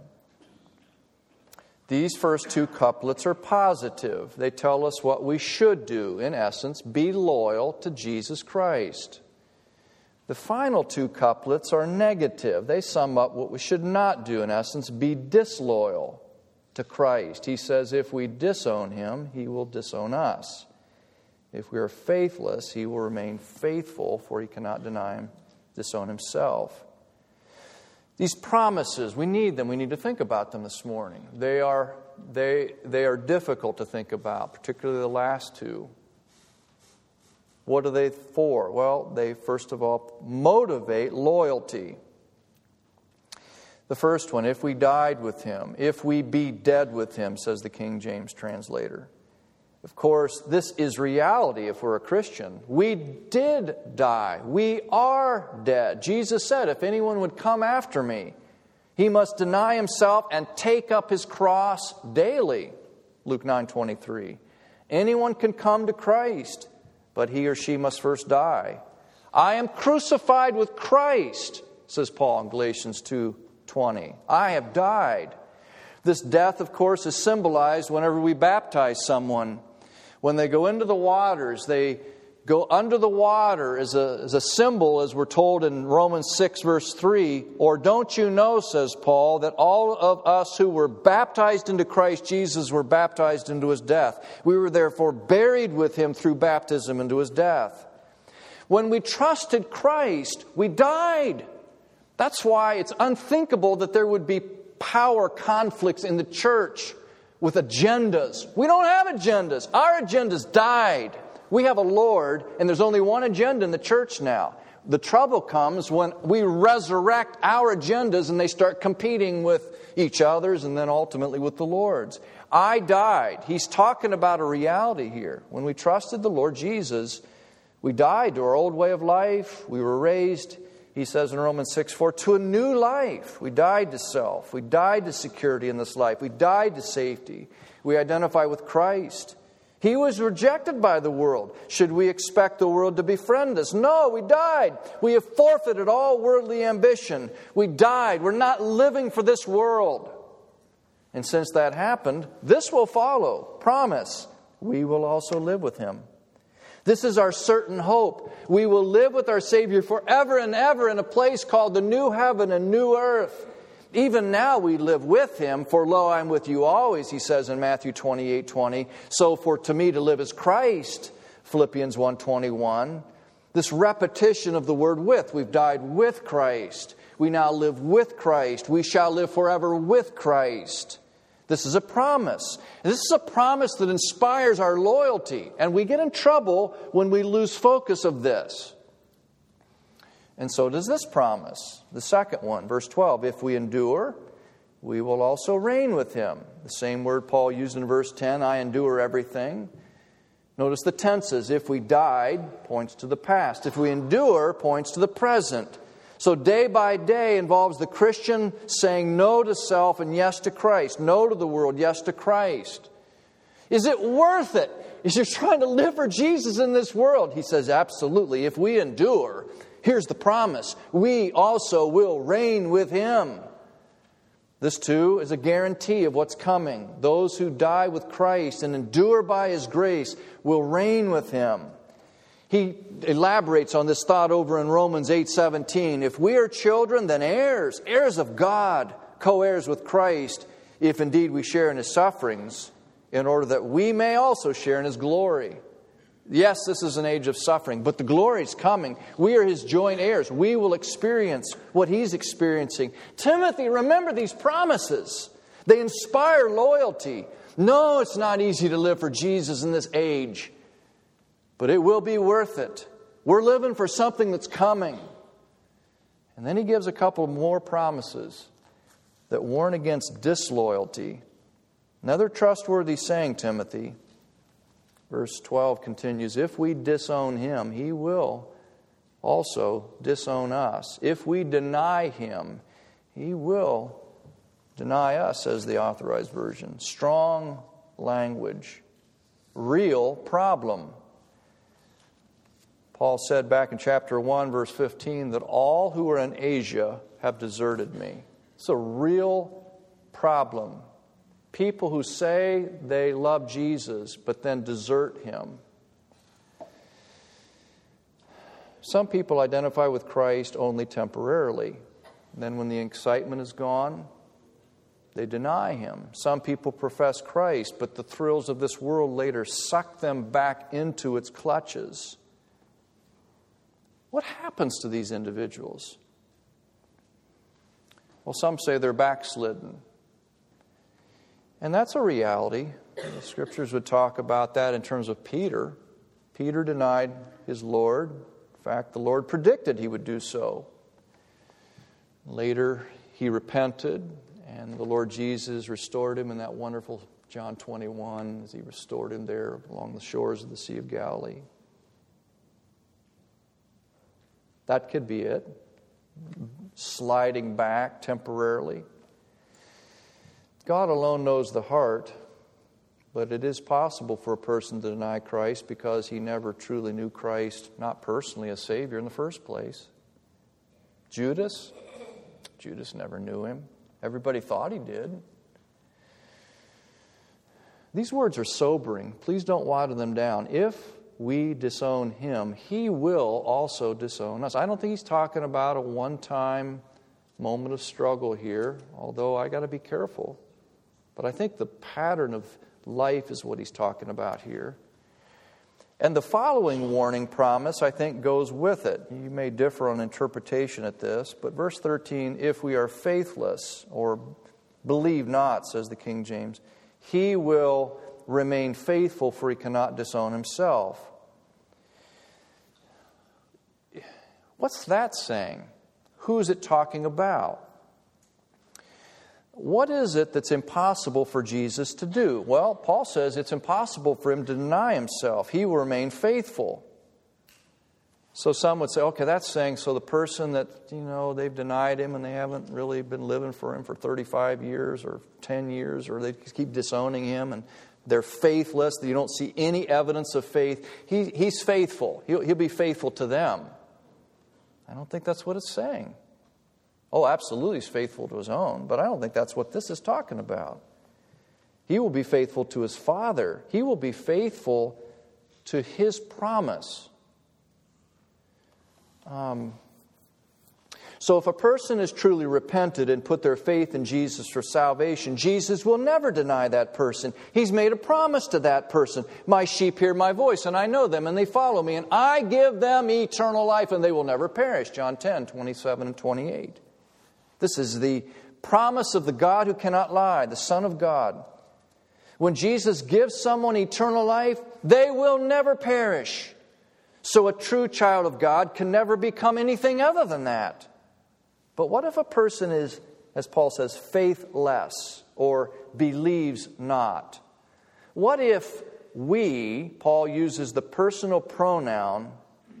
These first 2 couplets are positive. They tell us what we should do. In essence, be loyal to Jesus Christ. The final 2 couplets are negative. They sum up what we should not do. In essence, be disloyal to Christ. He says, if we disown Him, He will disown us. If we are faithless, He will remain faithful, for He cannot disown Himself. These promises, we need them. We need to think about them this morning. They are difficult to think about, particularly the last 2. What are they for? Well, they first of all motivate loyalty. The first one, if we died with Him, if we be dead with Him, says the King James translator. Of course, this is reality if we're a Christian. We did die. We are dead. Jesus said, if anyone would come after me, he must deny himself and take up his cross daily. Luke 9:23. Anyone can come to Christ, but he or she must first die. I am crucified with Christ, says Paul in Galatians 2:20. I have died. This death, of course, is symbolized whenever we baptize someone. When they go into the waters, they go under the water as a symbol, as we're told in Romans 6, verse 3. Or don't you know, says Paul, that all of us who were baptized into Christ Jesus were baptized into His death. We were therefore buried with Him through baptism into His death. When we trusted Christ, we died. That's why it's unthinkable that there would be power conflicts in the church with agendas. We don't have agendas. Our agendas died. We have a Lord, and there's only one agenda in the church now. The trouble comes when we resurrect our agendas and they start competing with each other's and then ultimately with the Lord's. I died. He's talking about a reality here. When we trusted the Lord Jesus, we died to our old way of life. We were raised, he says in Romans 6:4, to a new life. We died to self. We died to security in this life. We died to safety. We identify with Christ. He was rejected by the world. Should we expect the world to befriend us? No, we died. We have forfeited all worldly ambition. We died. We're not living for this world. And since that happened, this will follow. Promise. We will also live with Him. This is our certain hope. We will live with our Savior forever and ever in a place called the new heaven and new earth. Even now we live with Him, for lo, I'm with you always, He says in Matthew 28:20. So for to me to live is Christ, Philippians 1:21. This repetition of the word with. We've died with Christ. We now live with Christ. We shall live forever with Christ. This is a promise. This is a promise that inspires our loyalty. And we get in trouble when we lose focus of this. And so does this promise. The second one, verse 12. If we endure, we will also reign with Him. The same word Paul used in verse 10, I endure everything. Notice the tenses. If we died, points to the past. If we endure, points to the present. So day by day involves the Christian saying no to self and yes to Christ. No to the world, yes to Christ. Is it worth it? Is you trying to live for Jesus in this world? He says, absolutely. If we endure, here's the promise. We also will reign with Him. This too is a guarantee of what's coming. Those who die with Christ and endure by His grace will reign with Him. He elaborates on this thought over in Romans 8:17. If we are children, then heirs, heirs of God, co-heirs with Christ, if indeed we share in His sufferings, in order that we may also share in His glory. Yes, this is an age of suffering, but the glory is coming. We are His joint heirs. We will experience what He's experiencing. Timothy, remember these promises. They inspire loyalty. No, it's not easy to live for Jesus in this age. But it will be worth it. We're living for something that's coming. And then he gives a couple more promises that warn against disloyalty. Another trustworthy saying, Timothy. Verse 12 continues, if we disown Him, He will also disown us. If we deny Him, He will deny us, says the Authorized Version. Strong language. Real problem. Paul said back in chapter 1, verse 15, that all who are in Asia have deserted me. It's a real problem. People who say they love Jesus, but then desert Him. Some people identify with Christ only temporarily. And then when the excitement is gone, they deny Him. Some people profess Christ, but the thrills of this world later suck them back into its clutches. What happens to these individuals? Well, some say they're backslidden. And that's a reality. The Scriptures would talk about that in terms of Peter. Peter denied his Lord. In fact, the Lord predicted he would do so. Later, he repented, and the Lord Jesus restored him in that wonderful John 21 as He restored him there along the shores of the Sea of Galilee. That could be it. Sliding back temporarily. God alone knows the heart, but it is possible for a person to deny Christ because he never truly knew Christ, not personally as Savior in the first place. Judas never knew Him. Everybody thought he did. These words are sobering. Please don't water them down. If we disown Him, He will also disown us. I don't think He's talking about a one-time moment of struggle here, although I got to be careful. But I think the pattern of life is what He's talking about here. And the following warning promise, I think, goes with it. You may differ on interpretation at this, but verse 13, if we are faithless, or believe not, says the King James, He will remain faithful, for He cannot disown Himself. What's that saying? Who is it talking about? What is it that's impossible for Jesus to do? Well, Paul says it's impossible for Him to deny Himself. He will remain faithful. So some would say, okay, that's saying, so the person that, they've denied Him and they haven't really been living for Him for 35 years or 10 years, or they keep disowning Him and they're faithless, you don't see any evidence of faith. He's faithful. He'll be faithful to them. I don't think that's what it's saying. Oh, absolutely, He's faithful to His own, but I don't think that's what this is talking about. He will be faithful to His Father. He will be faithful to His promise. So if a person is truly repented and put their faith in Jesus for salvation, Jesus will never deny that person. He's made a promise to that person. My sheep hear my voice, and I know them, and they follow me, and I give them eternal life, and they will never perish. John 10, 27 and 28. This is the promise of the God who cannot lie, the Son of God. When Jesus gives someone eternal life, they will never perish. So a true child of God can never become anything other than that. But what if a person is, as Paul says, faithless or believes not? What if we, Paul uses the personal pronoun,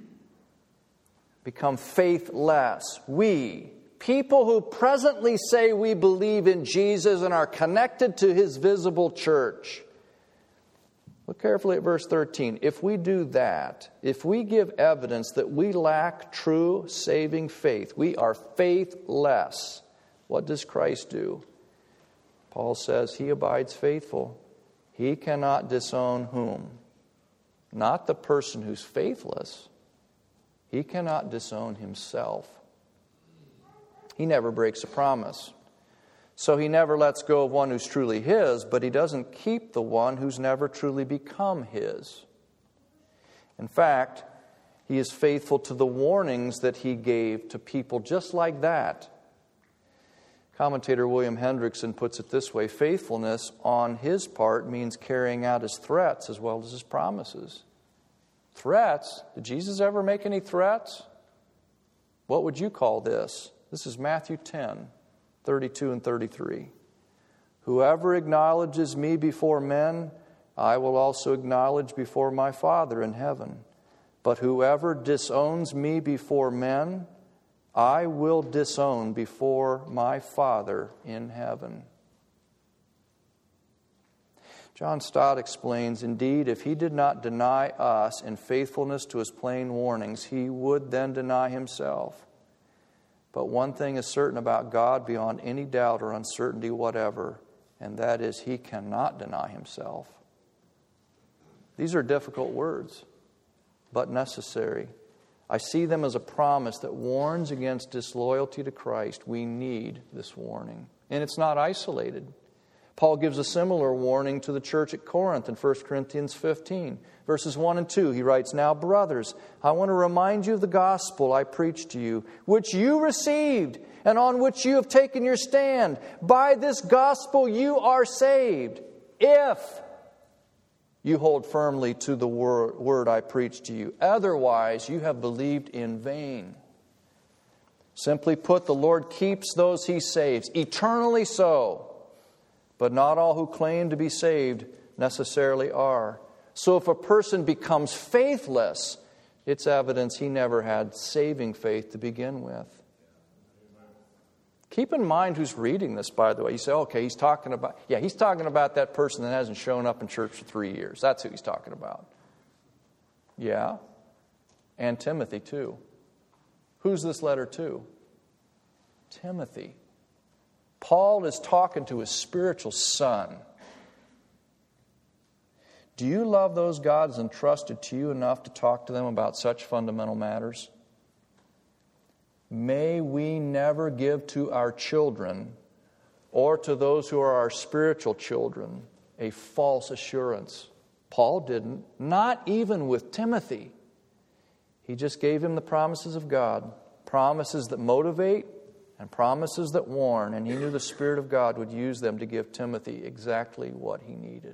become faithless? We, people who presently say we believe in Jesus and are connected to His visible church. Look carefully at verse 13. If we do that, if we give evidence that we lack true saving faith, we are faithless, what does Christ do? Paul says He abides faithful. He cannot disown whom? Not the person who's faithless. He cannot disown Himself. He never breaks a promise. So He never lets go of one who's truly His, but He doesn't keep the one who's never truly become His. In fact, He is faithful to the warnings that He gave to people just like that. Commentator William Hendrickson puts it this way: faithfulness on His part means carrying out His threats as well as His promises. Threats? Did Jesus ever make any threats? What would you call this? This is Matthew 10, 32 and 33. Whoever acknowledges me before men, I will also acknowledge before my Father in heaven. But whoever disowns me before men, I will disown before my Father in heaven. John Stott explains, indeed, if He did not deny us in faithfulness to His plain warnings, He would then deny Himself. But one thing is certain about God beyond any doubt or uncertainty whatever, and that is He cannot deny Himself. These are difficult words, but necessary. I see them as a promise that warns against disloyalty to Christ. We need this warning. And it's not isolated. Paul gives a similar warning to the church at Corinth in 1 Corinthians 15, verses 1 and 2. He writes, now, brothers, I want to remind you of the gospel I preached to you, which you received and on which you have taken your stand. By this gospel you are saved, if you hold firmly to the word I preached to you. Otherwise, you have believed in vain. Simply put, the Lord keeps those He saves, eternally so. But not all who claim to be saved necessarily are. So if a person becomes faithless, it's evidence he never had saving faith to begin with. Keep in mind who's reading this, by the way. You say, okay, he's talking about that person that hasn't shown up in church for 3 years. That's who he's talking about. Yeah, and Timothy too. Who's this letter to? Timothy. Paul is talking to his spiritual son. Do you love those God has entrusted to you enough to talk to them about such fundamental matters? May we never give to our children or to those who are our spiritual children a false assurance. Paul didn't, not even with Timothy. He just gave him the promises of God, promises that motivate and promises that warn, and he knew the Spirit of God would use them to give Timothy exactly what he needed.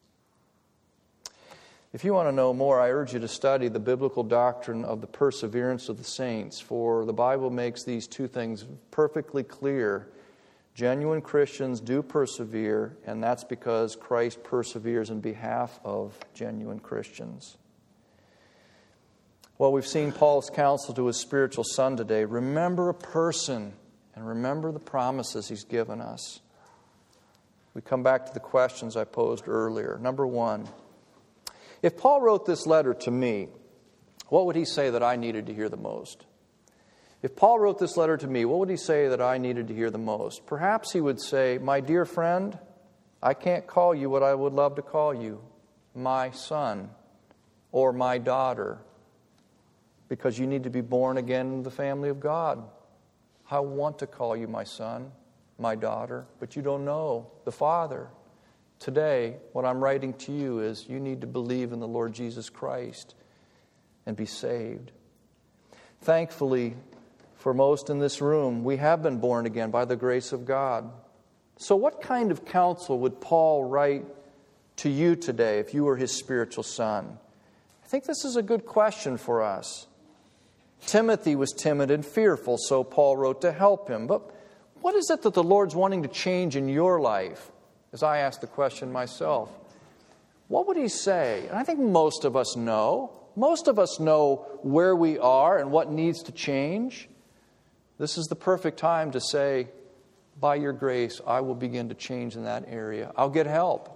If you want to know more, I urge you to study the biblical doctrine of the perseverance of the saints, for the Bible makes these two things perfectly clear. Genuine Christians do persevere, and that's because Christ perseveres in behalf of genuine Christians. Well, we've seen Paul's counsel to his spiritual son today. Remember a person and remember the promises he's given us. We come back to the questions I posed earlier. Number one, if Paul wrote this letter to me, what would he say that I needed to hear the most? If Paul wrote this letter to me, what would he say that I needed to hear the most? Perhaps he would say, my dear friend, I can't call you what I would love to call you, my son or my daughter, because you need to be born again in the family of God. I want to call you my son, my daughter, but you don't know the Father. Today, what I'm writing to you is you need to believe in the Lord Jesus Christ and be saved. Thankfully, for most in this room, we have been born again by the grace of God. So what kind of counsel would Paul write to you today if you were his spiritual son? I think this is a good question for us. Timothy was timid and fearful, so Paul wrote to help him. But what is it that the Lord's wanting to change in your life? As I asked the question myself, what would he say? And I think most of us know. Most of us know where we are and what needs to change. This is the perfect time to say, by your grace, I will begin to change in that area. I'll get help.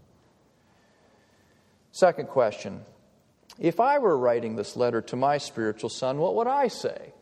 Second question. If I were writing this letter to my spiritual son, what would I say?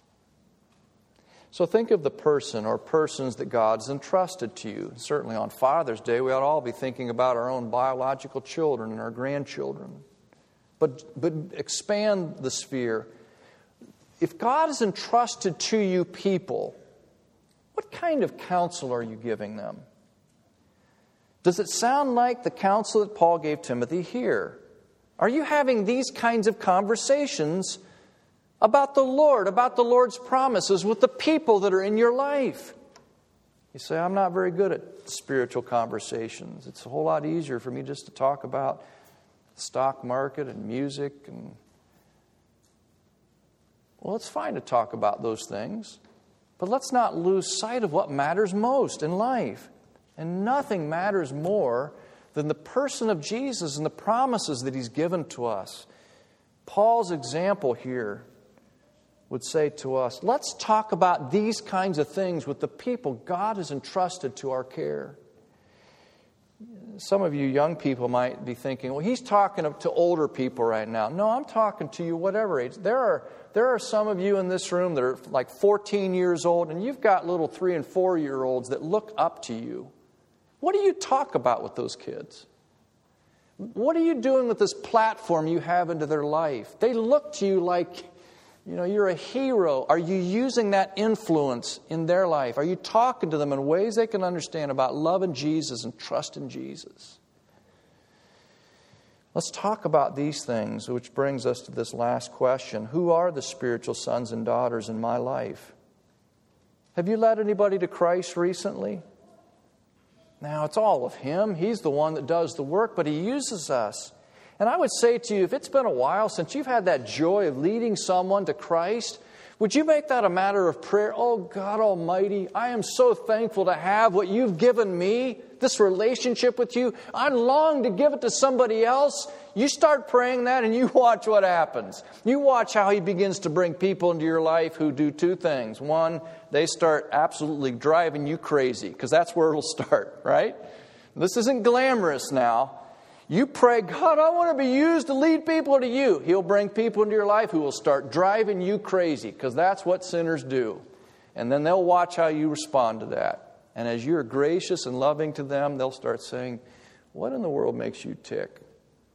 So think of the person or persons that God's entrusted to you. Certainly on Father's Day, we ought to all be thinking about our own biological children and our grandchildren. But expand the sphere. If God has entrusted to you people, what kind of counsel are you giving them? Does it sound like the counsel that Paul gave Timothy here? Are you having these kinds of conversations about the Lord, about the Lord's promises with the people that are in your life? You say, I'm not very good at spiritual conversations. It's a whole lot easier for me just to talk about the stock market and music. Well, it's fine to talk about those things, but let's not lose sight of what matters most in life. And nothing matters more than the person of Jesus and the promises that He's given to us. Paul's example here would say to us, let's talk about these kinds of things with the people God has entrusted to our care. Some of you young people might be thinking, well, he's talking to older people right now. No, I'm talking to you whatever age. There are some of you in this room that are like 14 years old, and you've got little 3- and 4-year-olds that look up to you. What do you talk about with those kids? What are you doing with this platform you have into their life? They look to you like, you're a hero. Are you using that influence in their life? Are you talking to them in ways they can understand about loving Jesus and trusting Jesus? Let's talk about these things, which brings us to this last question. Who are the spiritual sons and daughters in my life? Have you led anybody to Christ recently? Now, it's all of Him. He's the one that does the work, but He uses us. And I would say to you, if it's been a while since you've had that joy of leading someone to Christ, would you make that a matter of prayer? Oh, God Almighty, I am so thankful to have what You've given me, this relationship with You. I long to give it to somebody else. You start praying that and you watch what happens. You watch how He begins to bring people into your life who do two things. One, they start absolutely driving you crazy, because that's where it'll start, right? This isn't glamorous now. You pray, God, I want to be used to lead people to You. He'll bring people into your life who will start driving you crazy, because that's what sinners do. And then they'll watch how you respond to that. And as you're gracious and loving to them, they'll start saying, what in the world makes you tick?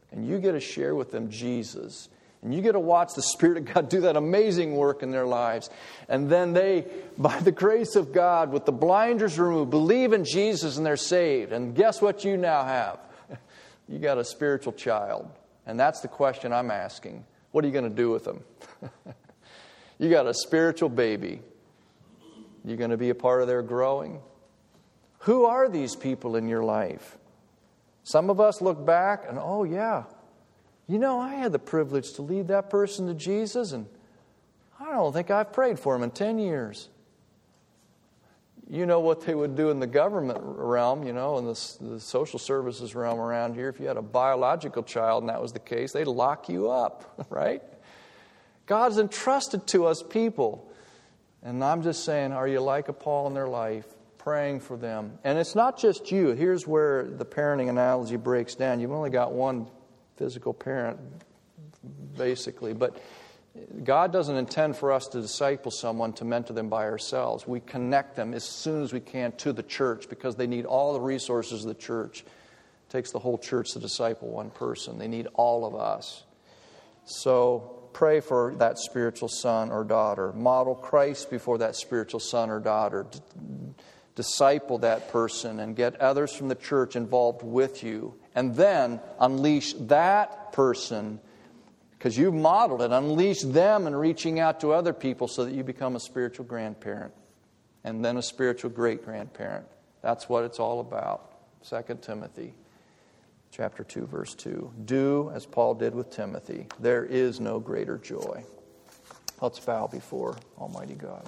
And you get to share with them Jesus. And you get to watch the Spirit of God do that amazing work in their lives. And then they, by the grace of God, with the blinders removed, believe in Jesus and they're saved. And guess what you now have? You got a spiritual child. And that's the question I'm asking. What are you going to do with them? You got a spiritual baby. You going to be a part of their growing? Who are these people in your life? Some of us look back and, oh yeah, you know, I had the privilege to lead that person to Jesus, and I don't think I've prayed for him in 10 years. You know what they would do in the government realm, you know, in the social services realm around here. If you had a biological child and that was the case, they'd lock you up, right? God's entrusted to us people. And I'm just saying, are you like a Paul in their life, praying for them? And it's not just you. Here's where the parenting analogy breaks down. You've only got one physical parent, basically. But God doesn't intend for us to disciple someone to mentor them by ourselves. We connect them as soon as we can to the church because they need all the resources of the church. It takes the whole church to disciple one person. They need all of us. So pray for that spiritual son or daughter. Model Christ before that spiritual son or daughter. Disciple that person and get others from the church involved with you. And then unleash that person, because you've modeled it, unleash them in reaching out to other people so that you become a spiritual grandparent and then a spiritual great-grandparent. That's what it's all about. 2 Timothy chapter 2, verse 2. Do as Paul did with Timothy. There is no greater joy. Let's bow before Almighty God.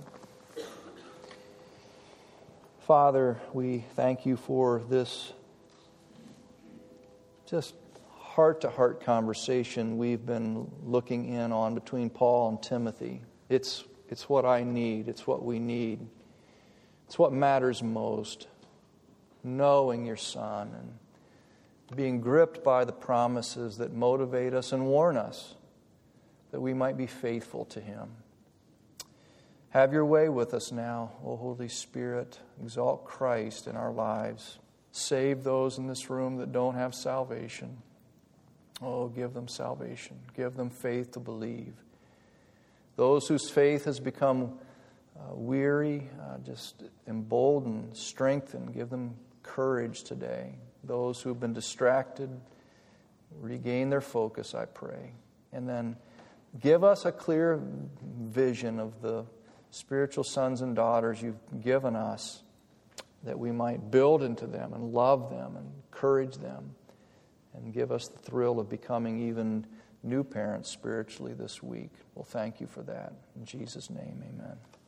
Father, we thank you for this just heart-to-heart conversation we've been looking in on between Paul and Timothy. It's what I need. It's what we need. It's what matters most. Knowing your Son and being gripped by the promises that motivate us and warn us that we might be faithful to Him. Have your way with us now, O Holy Spirit. Exalt Christ in our lives. Save those in this room that don't have salvation. Oh, give them salvation. Give them faith to believe. Those whose faith has become weary, just embolden, strengthen. Give them courage today. Those who have been distracted, regain their focus, I pray. And then give us a clear vision of the spiritual sons and daughters you've given us, that we might build into them and love them and encourage them, and give us the thrill of becoming even new parents spiritually this week. Well, thank you for that. In Jesus' name, amen.